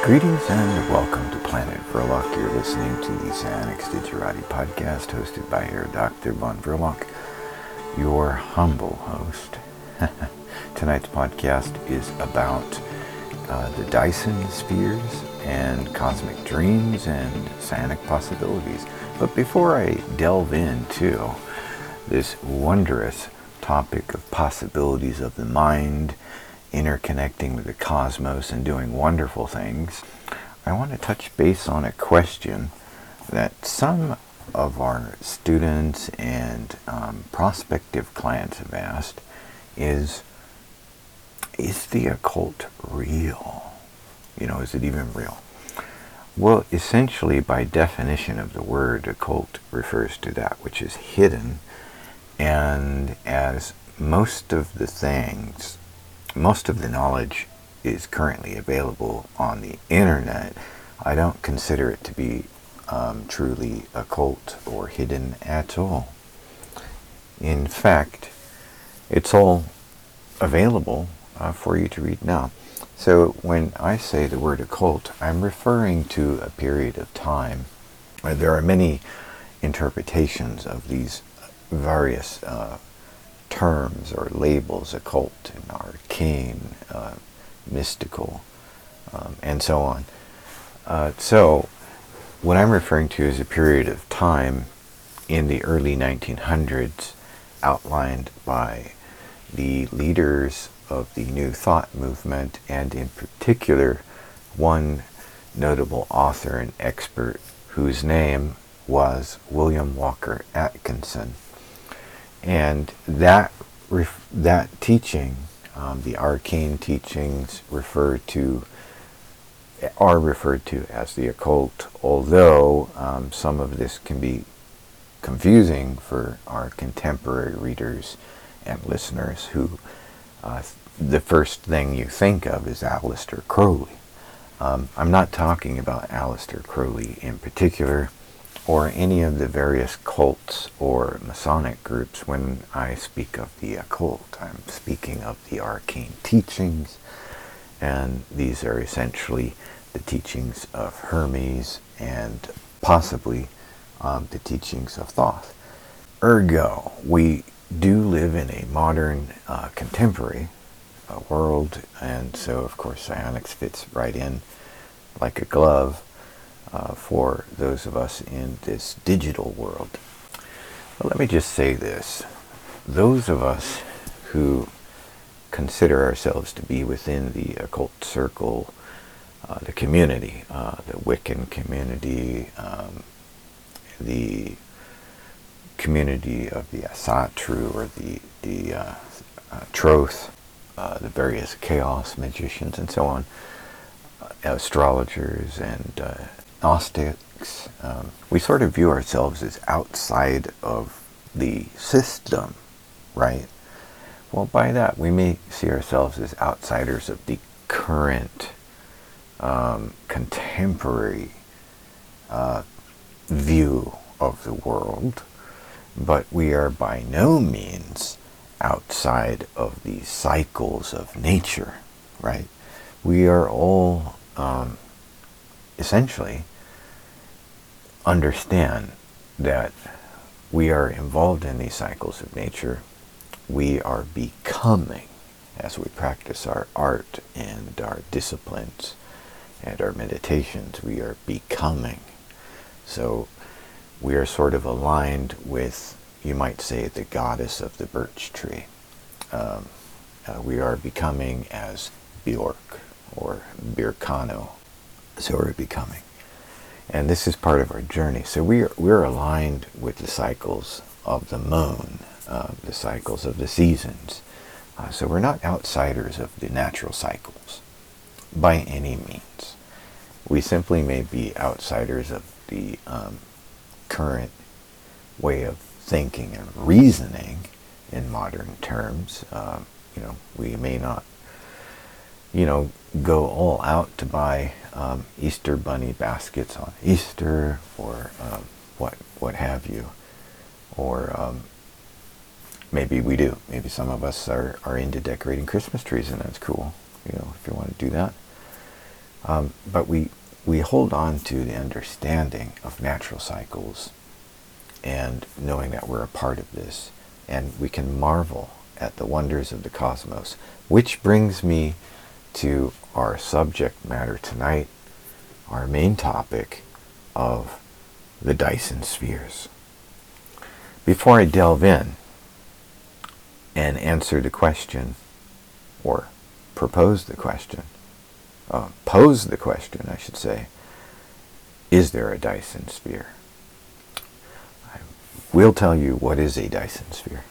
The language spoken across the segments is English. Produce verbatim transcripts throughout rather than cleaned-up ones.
Greetings and welcome to Planet Verloc. You're listening to the Cyanix Digerati podcast hosted by Herr Doctor von Verloc, your humble host. Tonight's podcast is about uh, the Dyson spheres and cosmic dreams and psionic possibilities. But before I delve into this wondrous topic of possibilities of the mind, interconnecting with the cosmos and doing wonderful things, I want to touch base on a question that some of our students and um, prospective clients have asked is, is the occult real? You know, is it even real? Well, essentially, by definition of the word, occult refers to that which is hidden, and as most of the things Most of the knowledge is currently available on the internet, I don't consider it to be um, truly occult or hidden at all. In fact, it's all available uh, for you to read now. So when I say the word occult, I'm referring to a period of time where there are many interpretations of these various uh, terms or labels, occult and arcane, uh, mystical, um, and so on. Uh, so what I'm referring to is a period of time in the early nineteen hundreds outlined by the leaders of the New Thought movement, and in particular one notable author and expert whose name was William Walker Atkinson. And that ref- that teaching, um, the arcane teachings, refer to are referred to as the occult. Although um, some of this can be confusing for our contemporary readers and listeners, who uh, the first thing you think of is Aleister Crowley. Um, I'm not talking about Aleister Crowley in particular, or any of the various cults or Masonic groups when I speak of the occult. I'm speaking of the arcane teachings, and these are essentially the teachings of Hermes and possibly um, the teachings of Thoth. Ergo, we do live in a modern, uh, contemporary uh, world, and so of course psionics fits right in like a glove Uh, for those of us in this digital world. But let me just say this. Those of us who consider ourselves to be within the occult circle, uh, the community, uh, the Wiccan community, um, the community of the Asatru, or the, the uh, uh, Troth, uh, the various chaos magicians and so on, uh, astrologers and uh, Gnostics, um, we sort of view ourselves as outside of the system, right? Well, by that, we may see ourselves as outsiders of the current, um, contemporary uh, view of the world, but we are by no means outside of the cycles of nature, right? We are all, um, essentially, understand that we are involved in these cycles of nature. We are becoming, as we practice our art and our disciplines and our meditations, we are becoming. So we are sort of aligned with, you might say, the goddess of the birch tree. Um, uh, we are becoming as Bjork or Birkano. So we're becoming. And this is part of our journey. So we are, we're aligned with the cycles of the moon, uh, the cycles of the seasons. Uh, so we're not outsiders of the natural cycles by any means. We simply may be outsiders of the um, current way of thinking and reasoning in modern terms. Uh, you know, we may not, you know, go all out to buy um, Easter bunny baskets on Easter, or um, what what have you, or um, maybe we do. Maybe some of us are, are into decorating Christmas trees, and that's cool. You know, if you want to do that. Um, but we, we hold on to the understanding of natural cycles and knowing that we're a part of this, and we can marvel at the wonders of the cosmos, which brings me to our subject matter tonight, our main topic of the Dyson spheres. Before I delve in and answer the question, or propose the question, uh, pose the question, I should say, is there a Dyson sphere? I will tell you what is a Dyson sphere.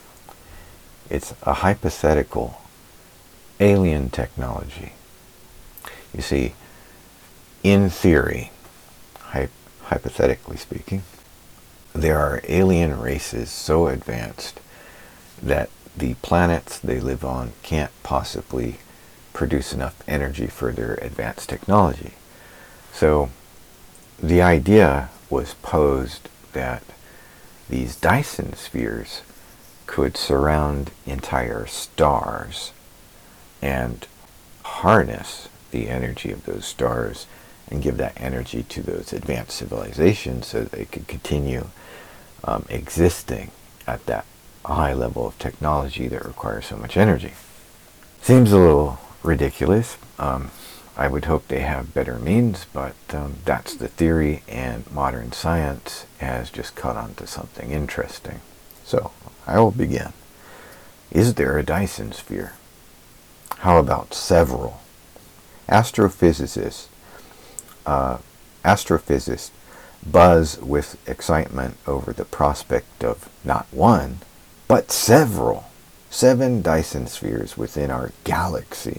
It's a hypothetical alien technology. You see, in theory, hy- hypothetically speaking, there are alien races so advanced that the planets they live on can't possibly produce enough energy for their advanced technology. So the idea was posed that these Dyson spheres could surround entire stars and harness the energy of those stars and give that energy to those advanced civilizations so that they could continue um, existing at that high level of technology that requires so much energy. Seems a little ridiculous. Um, I would hope they have better means, but um, that's the theory, and modern science has just caught on to something interesting. So, I will begin. Is there a Dyson sphere? How about several? Astrophysicists, uh, astrophysicists buzz with excitement over the prospect of not one, but several, seven Dyson spheres within our galaxy.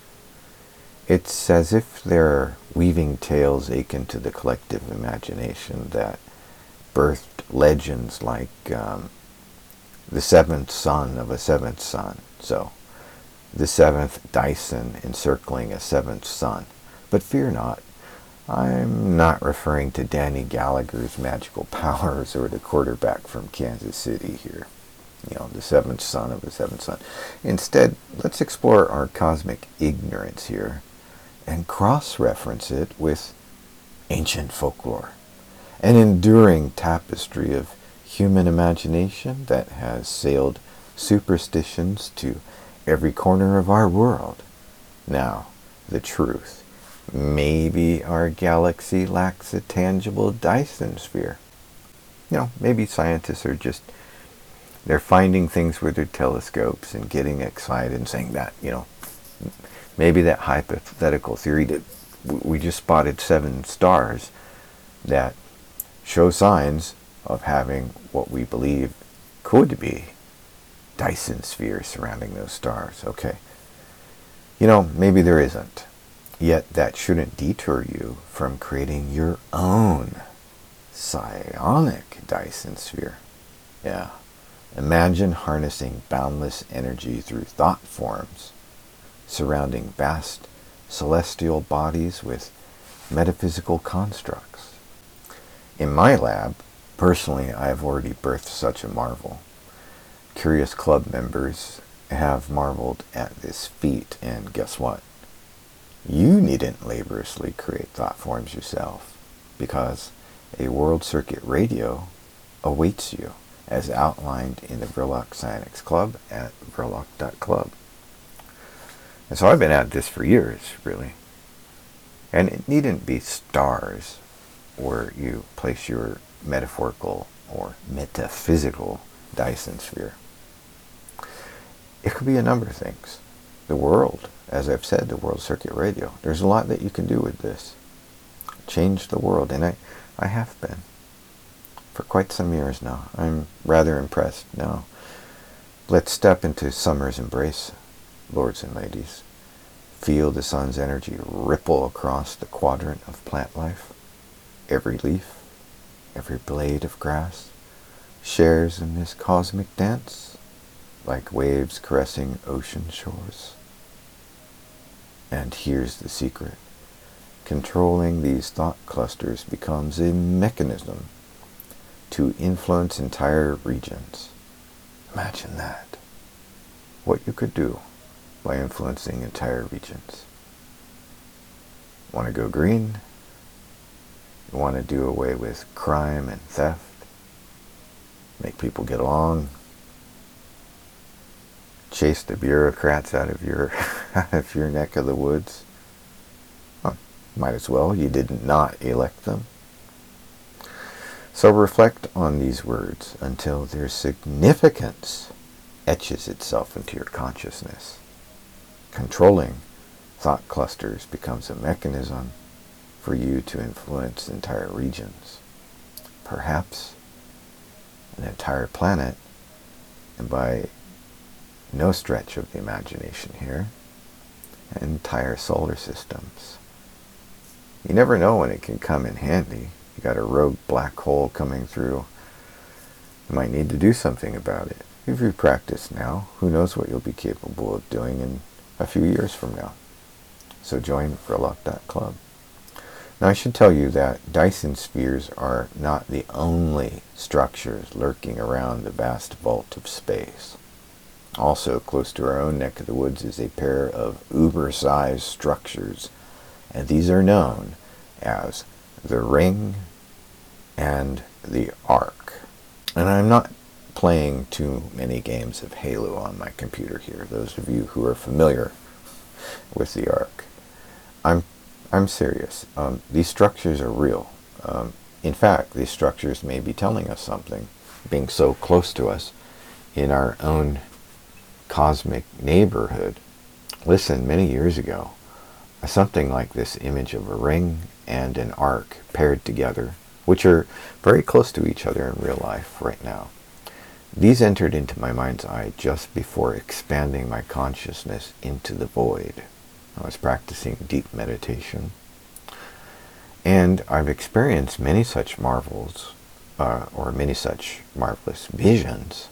It's as if they're weaving tales akin to the collective imagination that birthed legends like um, the seventh son of a seventh son. So, the seventh Dyson encircling a seventh sun. But fear not, I'm not referring to Danny Gallagher's magical powers or the quarterback from Kansas City here. You know, the seventh son of a seventh son. Instead, let's explore our cosmic ignorance here and cross-reference it with ancient folklore, an enduring tapestry of human imagination that has sailed superstitions to every corner of our world. Now, the truth. Maybe our galaxy lacks a tangible Dyson sphere. You know, maybe scientists are just, they're finding things with their telescopes and getting excited and saying that, you know, maybe that hypothetical theory that we just spotted seven stars that show signs of having what we believe could be Dyson spheres surrounding those stars. Okay. You know, maybe there isn't. Yet that shouldn't deter you from creating your own psionic Dyson sphere. Yeah. Imagine harnessing boundless energy through thought forms, surrounding vast celestial bodies with metaphysical constructs. In my lab, personally, I have already birthed such a marvel. Curious Club members have marveled at this feat, and guess what? You needn't laboriously create thought forms yourself, because a World Circuit radio awaits you, as outlined in the Verloc Psionics Club at verloc dot club. And so I've been at this for years, really. And it needn't be stars where you place your metaphorical or metaphysical Dyson sphere. It could be a number of things. The world, as I've said, the World Circuit Radio. There's a lot that you can do with this. Change the world, and I, I have been. For quite some years now. I'm rather impressed now. Let's step into summer's embrace, lords and ladies. Feel the sun's energy ripple across the quadrant of plant life. Every leaf, every blade of grass shares in this cosmic dance, like waves caressing ocean shores. And here's the secret. Controlling these thought clusters becomes a mechanism to influence entire regions. Imagine that. What you could do by influencing entire regions. want to go green. You want to do away with crime and theft. Make people get along. Chase the bureaucrats out of your out of your neck of the woods. Well, might as well. You did not elect them. So reflect on these words until their significance etches itself into your consciousness. Controlling thought clusters becomes a mechanism for you to influence entire regions, perhaps an entire planet, and by no stretch of the imagination here, entire solar systems. You never know when it can come in handy. You got a rogue black hole coming through. You might need to do something about it. If you practice now, who knows what you'll be capable of doing in a few years from now. So join Verloc dot club. Now I should tell you that Dyson spheres are not the only structures lurking around the vast vault of space. Also close to our own neck of the woods is a pair of uber-sized structures, and these are known as the Ring and the Ark. And I'm not playing too many games of Halo on my computer here, those of you who are familiar with the Ark. I'm I'm serious. Um, these structures are real. Um, in fact, these structures may be telling us something, being so close to us in our own cosmic neighborhood. Listen, many years ago, something like this image of a ring and an ark paired together, which are very close to each other in real life right now. These entered into my mind's eye just before expanding my consciousness into the void. I was practicing deep meditation, and I've experienced many such marvels, uh, or many such marvelous visions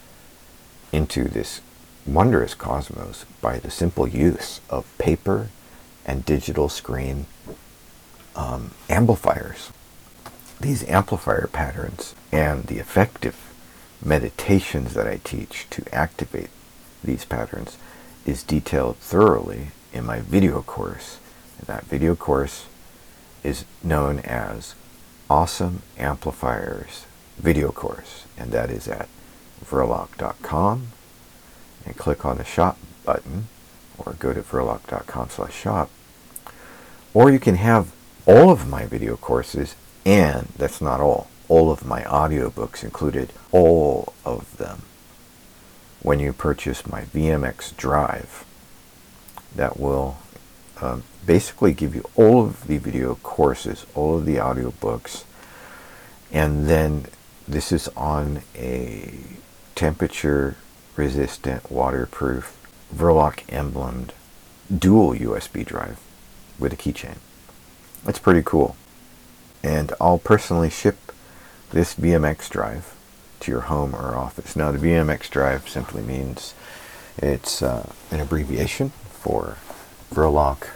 into this wondrous cosmos by the simple use of paper and digital screen um, amplifiers. These amplifier patterns and the effective meditations that I teach to activate these patterns is detailed thoroughly in my video course. And that video course is known as Awesome Amplifiers Video Course, and that is at Verloc dot com, and click on the shop button, or go to Verloc dot com slash shop. Or you can have all of my video courses, and that's not all, all of my audiobooks included, all of them, when you purchase my V M X drive. That will um, basically give you all of the video courses, all of the audiobooks, and then this is on a temperature resistant, waterproof, Verloc emblemed dual U S B drive with a keychain. It's pretty cool. And I'll personally ship this V M X drive to your home or office. Now the V M X drive simply means it's uh, an abbreviation for Verloc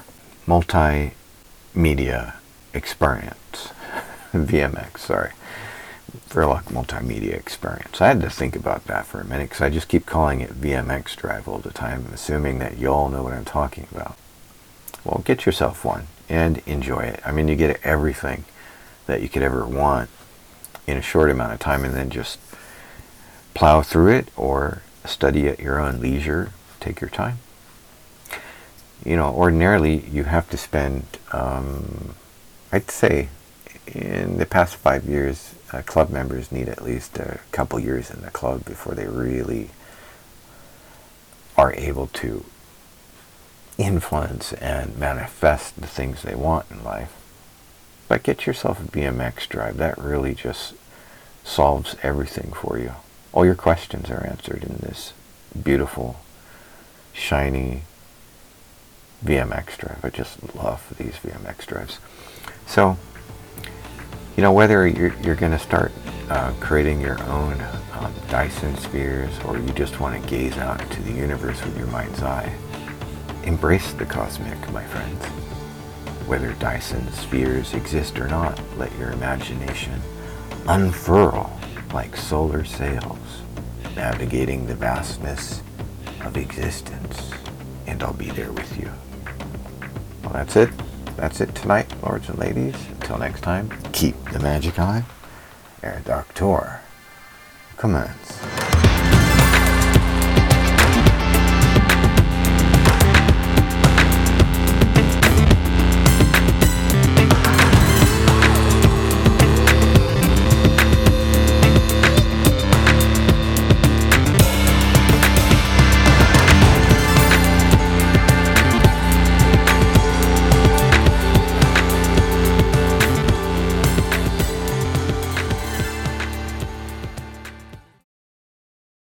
Multimedia Experience. V M X, sorry. Verloc Multimedia Experience. I had to think about that for a minute because I just keep calling it V M X drive all the time, assuming that you all know what I'm talking about. Well, get yourself one and enjoy it. I mean, you get everything that you could ever want in a short amount of time, and then just plow through it or study at your own leisure. Take your time. You know, ordinarily you have to spend, um, I'd say, in the past five years, uh, club members need at least a couple years in the club before they really are able to influence and manifest the things they want in life. But get yourself a V M X drive. That really just solves everything for you. All your questions are answered in this beautiful, shiny V M X drive. I just love these V M X drives. So, you know, whether you're, you're going to start uh, creating your own um, Dyson spheres, or you just want to gaze out into the universe with your mind's eye, embrace the cosmic, my friends. Whether Dyson spheres exist or not, let your imagination unfurl like solar sails, navigating the vastness of existence, and I'll be there with you. Well, that's it. that's it tonight, lords and ladies. Until next time, keep the magic on. Herr Doctor, commence.